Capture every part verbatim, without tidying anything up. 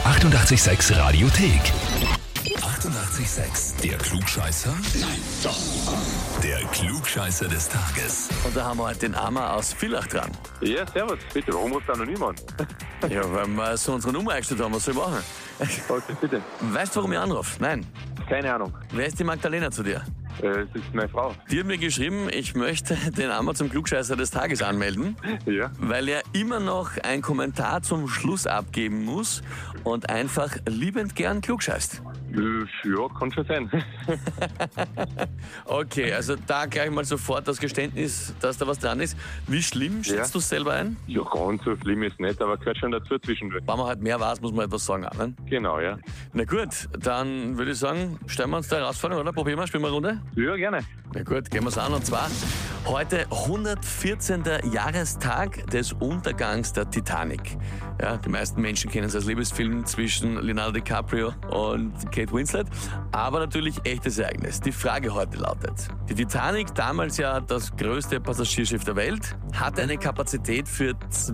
achtundachtzig Komma sechs Radiothek. achtundachtzig Komma sechs. Der Klugscheißer? Nein, doch. Der Klugscheißer des Tages. Und da haben wir heute den Amar aus Villach dran. Ja, servus. Bitte, warum ruft anonym an? Ja, weil wir so unsere Nummer eingestellt haben, was soll ich machen? Okay, bitte. Weißt du, warum ich anrufe? Nein. Keine Ahnung. Wer ist die Magdalena zu dir? Äh, es ist meine Frau. Die hat mir geschrieben, ich möchte den Amar zum Klugscheißer des Tages anmelden, Ja. weil er immer noch einen Kommentar zum Schluss abgeben muss und einfach liebend gern klugscheißt. Äh, ja, kann schon sein. Okay, also da gleich mal sofort das Geständnis, dass da was dran ist. Wie schlimm schätzt Ja. du es selber ein? Ja, ganz so schlimm ist nicht, aber gehört schon dazu zwischendurch. Wenn man halt mehr weiß, muss man etwas sagen auch, ne? Genau, ja. Na gut, dann würde ich sagen, stellen wir uns der Herausforderung, oder? Probieren wir, spielen wir eine Runde? Ja, gerne. Na gut, gehen wir es an. Und zwar heute hundertvierzehnter Jahrestag des Untergangs der Titanic. Ja, die meisten Menschen kennen es als Liebesfilm zwischen Leonardo DiCaprio und Kate Winslet. Aber natürlich echtes Ereignis. Die Frage heute lautet: Die Titanic, damals ja das größte Passagierschiff der Welt, hatte eine Kapazität für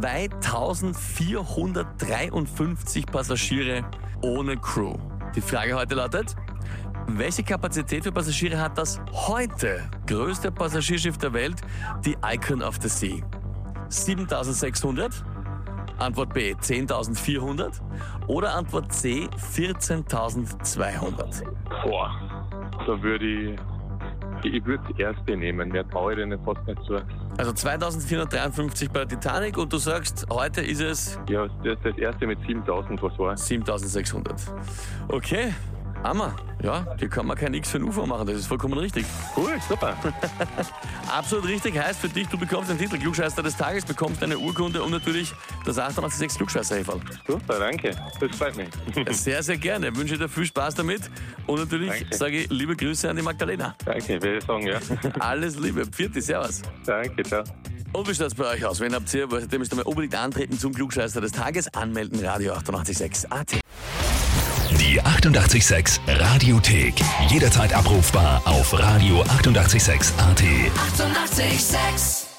zweitausendvierhundertdreiundfünfzig Passagiere ohne Crew. Die Frage heute lautet: Welche Kapazität für Passagiere hat das heute größte Passagierschiff der Welt, die Icon of the Sea? siebentausendsechshundert? Antwort B, zehntausendvierhundert? Oder Antwort C, vierzehntausendzweihundert? Boah, da würde ich... Ich würde das erste nehmen, mehr traue ich denen fast nicht zu. Also zweitausendvierhundertdreiundfünfzig bei der Titanic und du sagst, heute ist es Ja, das, das erste mit siebentausend, was war? siebentausendsechshundert. Okay, Hammer. Ja, hier kann man kein X für ein U F O machen, das ist vollkommen richtig. Cool, super. Absolut richtig, heißt für dich, du bekommst den Titel Klugscheißer des Tages, bekommst eine Urkunde und natürlich das achtundachtzig Komma sechs Klugscheißer-Häferl. Super, danke. Das freut mich. Sehr, sehr gerne. Ich wünsche dir viel Spaß damit und natürlich Danke. sage ich liebe Grüße an die Magdalena. Danke, würde ich sagen, ja. Alles Liebe, Pfiat, servus. Danke, ciao. Und wie schaut es bei euch aus? Wenn habt ihr, ihr müsst einmal unbedingt antreten zum Klugscheißer des Tages, anmelden, Radio achtundachtzig Komma sechs A T. Die achtundachtzig Komma sechs Radiothek. Jederzeit abrufbar auf Radio achtundachtzig Komma sechs A T. achtundachtzig Komma sechs